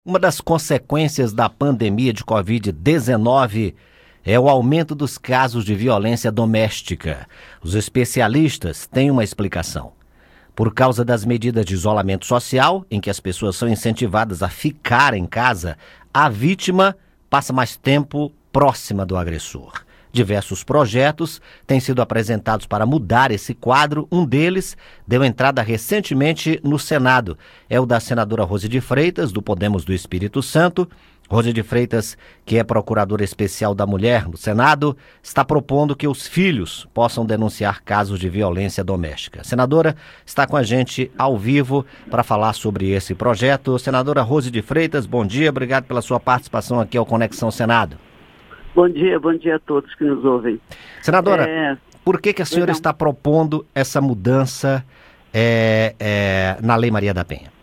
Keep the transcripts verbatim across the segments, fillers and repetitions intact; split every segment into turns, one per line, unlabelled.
Uma das consequências da pandemia de covid dezenove é o aumento dos casos de violência doméstica. Os especialistas têm uma explicação. Por causa das medidas de isolamento social, em que as pessoas são incentivadas a ficar em casa, a vítima passa mais tempo próxima do agressor. Diversos projetos têm sido apresentados para mudar esse quadro. Um deles deu entrada recentemente no Senado. É o da senadora Rose de Freitas, do Podemos do Espírito Santo. Rose de Freitas, que é procuradora especial da mulher no Senado, está propondo que os filhos possam denunciar casos de violência doméstica. A senadora está com a gente ao vivo para falar sobre esse projeto. Senadora Rose de Freitas, bom dia, obrigado pela sua participação aqui ao Conexão Senado.
Bom dia, bom dia a todos que nos ouvem.
Senadora, é... por que, que a senhora
Então...
está propondo essa mudança é, é, na Lei Maria da Penha?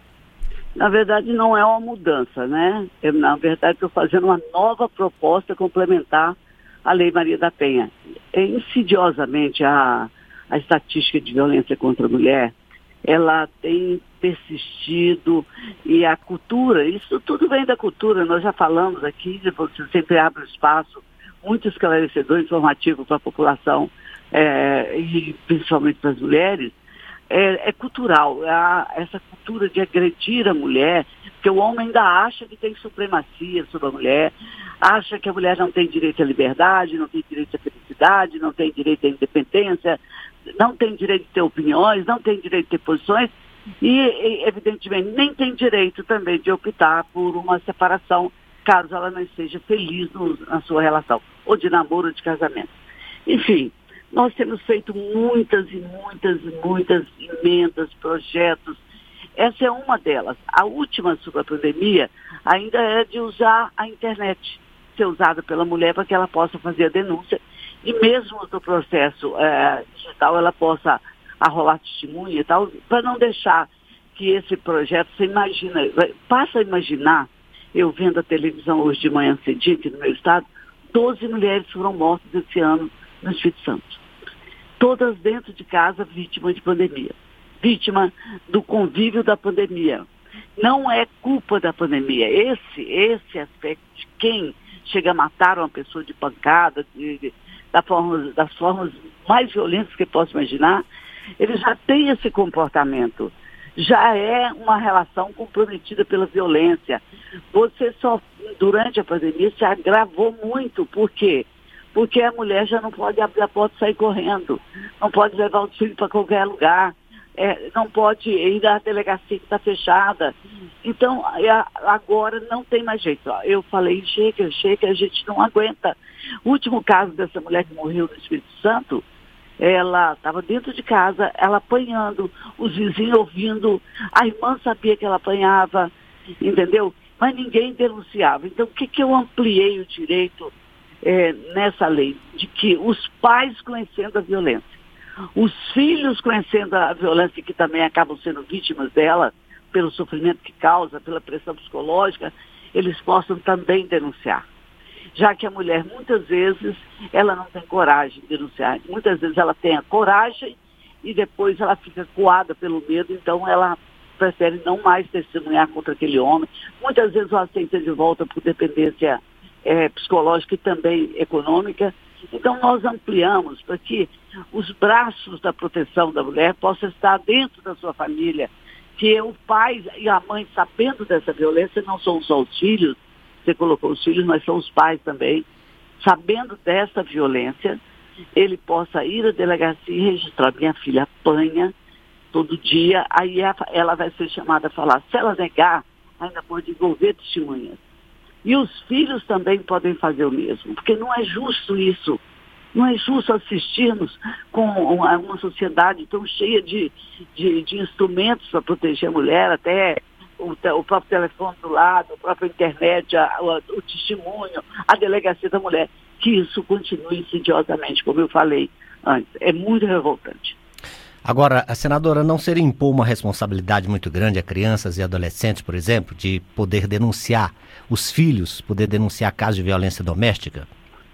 Na verdade, não é uma mudança, né? Eu, na verdade, estou fazendo uma nova proposta complementar à Lei Maria da Penha. É, insidiosamente, a, a estatística de violência contra a mulher, ela tem persistido, e a cultura, isso tudo vem da cultura, nós já falamos aqui, você sempre abre um espaço muito esclarecedor, informativo para a população, é, e principalmente para as mulheres, é, é cultural, é a, essa cultura de agredir a mulher, porque o homem ainda acha que tem supremacia sobre a mulher, acha que a mulher não tem direito à liberdade, não tem direito à felicidade, não tem direito à independência, não tem direito de ter opiniões, não tem direito de ter posições, e, evidentemente, nem tem direito também de optar por uma separação, caso ela não esteja feliz no, na sua relação, ou de namoro ou de casamento. Enfim, nós temos feito muitas e muitas e muitas emendas, projetos. Essa é uma delas. A última sobre a pandemia ainda é de usar a internet, ser usada pela mulher para que ela possa fazer a denúncia, e mesmo no processo é, digital ela possa arrolar testemunha e tal, para não deixar que esse projeto, você imagina, passa a imaginar, eu vendo a televisão hoje de manhã cedinho aqui no meu estado, doze mulheres foram mortas esse ano no Espírito Santo. Todas dentro de casa, vítimas de pandemia. Vítima do convívio da pandemia. Não é culpa da pandemia. Esse, esse aspecto de quem chega a matar uma pessoa de pancada, de, de, da forma, das formas mais violentas que posso imaginar, ele já tem esse comportamento, já é uma relação comprometida pela violência. Você só, durante a pandemia, se agravou muito. Por quê? Porque a mulher já não pode abrir a porta e sair correndo, não pode levar o filho para qualquer lugar, é, não pode ir à delegacia que está fechada. Então, agora não tem mais jeito. Eu falei, chega, chega, a gente não aguenta. O último caso dessa mulher que morreu no Espírito Santo, ela estava dentro de casa, ela apanhando, os vizinhos ouvindo, a irmã sabia que ela apanhava, entendeu? Mas ninguém denunciava. Então, o que, que eu ampliei o direito é, nessa lei? De que os pais conhecendo a violência, os filhos conhecendo a violência, que também acabam sendo vítimas dela, pelo sofrimento que causa, pela pressão psicológica, eles possam também denunciar. Já que a mulher, muitas vezes, ela não tem coragem de denunciar. Muitas vezes ela tem a coragem e depois ela fica coada pelo medo, então ela prefere não mais testemunhar contra aquele homem. Muitas vezes ela aceita de volta por dependência é, psicológica e também econômica. Então nós ampliamos para que os braços da proteção da mulher possam estar dentro da sua família, que o pai e a mãe, sabendo dessa violência, não são só os filhos, você colocou os filhos, mas são os pais também, sabendo dessa violência, ele possa ir à delegacia e registrar. Minha filha apanha todo dia, aí ela vai ser chamada a falar. Se ela negar, ainda pode envolver testemunhas. E os filhos também podem fazer o mesmo, porque não é justo isso. Não é justo assistirmos com uma, uma sociedade tão cheia de, de, de instrumentos para proteger a mulher, até o, o próprio telefone do lado, a própria internet, a, o, o testemunho, a delegacia da mulher, que isso continue insidiosamente, como eu falei antes. É muito revoltante.
Agora, a senadora, não seria impor uma responsabilidade muito grande a crianças e adolescentes, por exemplo, de poder denunciar, os filhos poder denunciar casos de violência doméstica?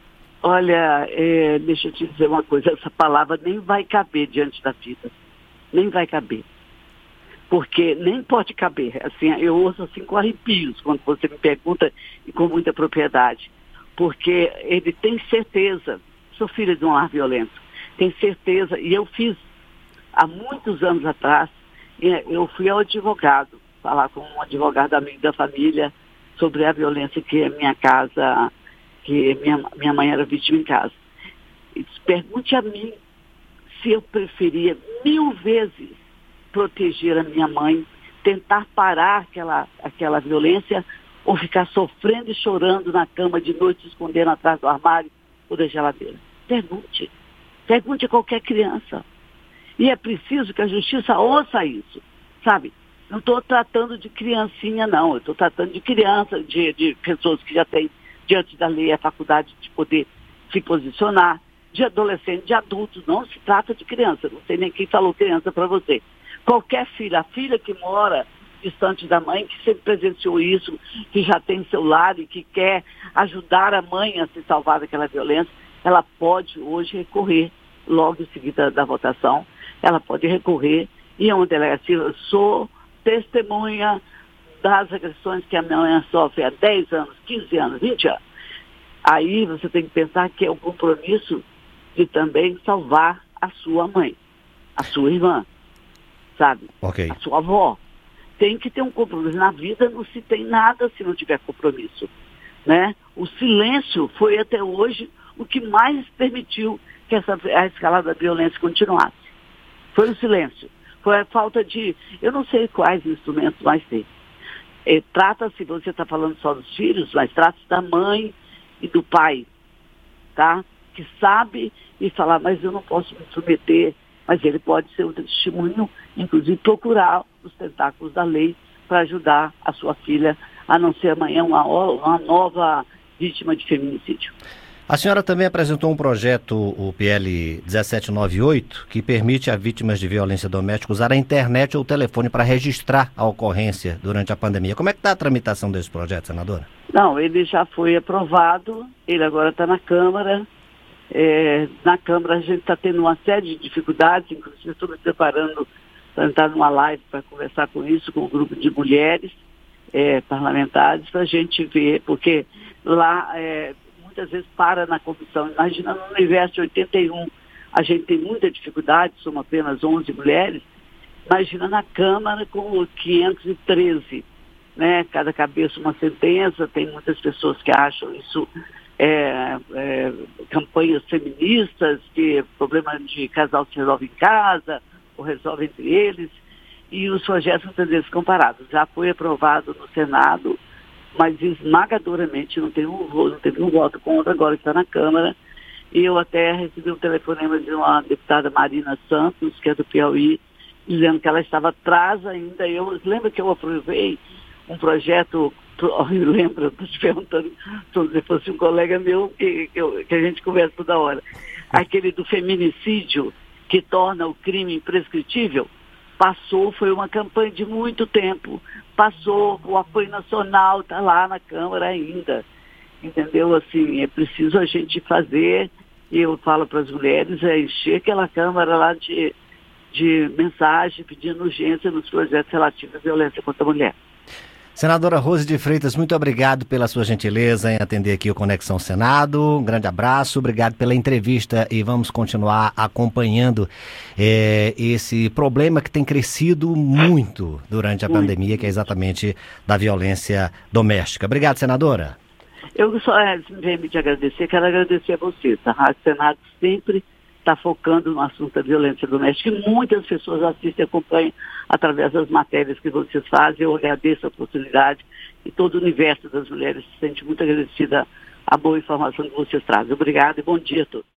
Olha, é, deixa eu te dizer uma coisa, essa palavra nem vai caber diante da vida, nem vai caber. porque nem pode caber. Assim, eu ouço assim com arrepios quando você me pergunta e com muita propriedade, porque ele tem certeza, sou filha de um lar violento, tem certeza, e eu fiz há muitos anos atrás, eu fui ao advogado, falar com um advogado amigo da família sobre a violência que a minha casa, que minha, minha mãe era vítima em casa. E disse, pergunte a mim se eu preferia mil vezes proteger a minha mãe, tentar parar aquela, aquela violência, ou ficar sofrendo e chorando na cama de noite, se escondendo atrás do armário ou da geladeira. Pergunte. Pergunte a qualquer criança. E é preciso que a justiça ouça isso, sabe? Não estou tratando de criancinha, não. Eu estou tratando de criança, de, de pessoas que já têm, diante da lei, a faculdade de poder se posicionar, de adolescentes, de adultos. Não se trata de criança. Não sei nem quem falou criança para você. Qualquer filha, a filha que mora distante da mãe, que sempre presenciou isso, que já tem seu lar e que quer ajudar a mãe a se salvar daquela violência, ela pode hoje recorrer, logo em seguida da votação, ela pode recorrer e é uma delegacia. Eu sou testemunha das agressões que a minha mãe sofre há dez anos, quinze anos, vinte anos. Aí você tem que pensar que é o compromisso de também salvar a sua mãe, a sua irmã, sabe?
Okay.
A sua avó. Tem que ter um compromisso. Na vida não se tem nada se não tiver compromisso, né? O silêncio foi até hoje o que mais permitiu que essa, a escalada da violência continuasse. Foi o silêncio. Foi a falta de... Eu não sei quais instrumentos mais tem. É, trata-se, você está falando só dos filhos, mas trata-se da mãe e do pai, tá? Que sabe e falar, mas eu não posso me submeter. Mas ele pode ser um testemunho, inclusive procurar os tentáculos da lei para ajudar a sua filha a não ser amanhã uma, uma nova vítima de feminicídio.
A senhora também apresentou um projeto, o P L dezessete noventa e oito, que permite a vítimas de violência doméstica usar a internet ou o telefone para registrar a ocorrência durante a pandemia. Como é que está a tramitação desse projeto, senadora?
Não, ele já foi aprovado, ele agora está na Câmara. É, na Câmara a gente está tendo uma série de dificuldades, inclusive estou me preparando para entrar numa live para conversar com isso, com um grupo de mulheres é, parlamentares, para a gente ver, porque lá é, muitas vezes para na comissão. Imagina, no universo de oitenta e um a gente tem muita dificuldade, somos apenas onze mulheres, imagina na Câmara com quinhentos e treze, né? Cada cabeça uma sentença, tem muitas pessoas que acham isso É, é, campanhas feministas, que problema de casal se resolve em casa, ou resolve entre eles, e os projetos muitas vezes comparados. Já foi aprovado no Senado, mas esmagadoramente não teve um, não teve um voto contra, agora que está na Câmara, e eu até recebi um telefonema de uma deputada Marina Santos, que é do Piauí, dizendo que ela estava atrás ainda. Eu lembro que eu aprovei um projeto. Eu lembro, estou te perguntando se fosse um colega meu que, que, que a gente conversa toda hora. Aquele do feminicídio que torna o crime imprescritível, passou, foi uma campanha de muito tempo, passou, o apoio nacional está lá na Câmara ainda, entendeu? Assim, é preciso a gente fazer, e eu falo para as mulheres, é encher aquela Câmara lá de, de mensagem pedindo urgência nos projetos relativos à violência contra a mulher.
Senadora Rose de Freitas, muito obrigado pela sua gentileza em atender aqui o Conexão Senado. Um grande abraço, obrigado pela entrevista e vamos continuar acompanhando é, esse problema que tem crescido muito durante a muito. pandemia, que é exatamente da violência doméstica. Obrigado, senadora.
Eu só venho te agradecer, quero agradecer a você. Tá? A Rádio Senado sempre está focando no assunto da violência doméstica e muitas pessoas assistem e acompanham através das matérias que vocês fazem. Eu agradeço a oportunidade e todo o universo das mulheres se sente muito agradecida à boa informação que vocês trazem. Obrigada e bom dia a todos.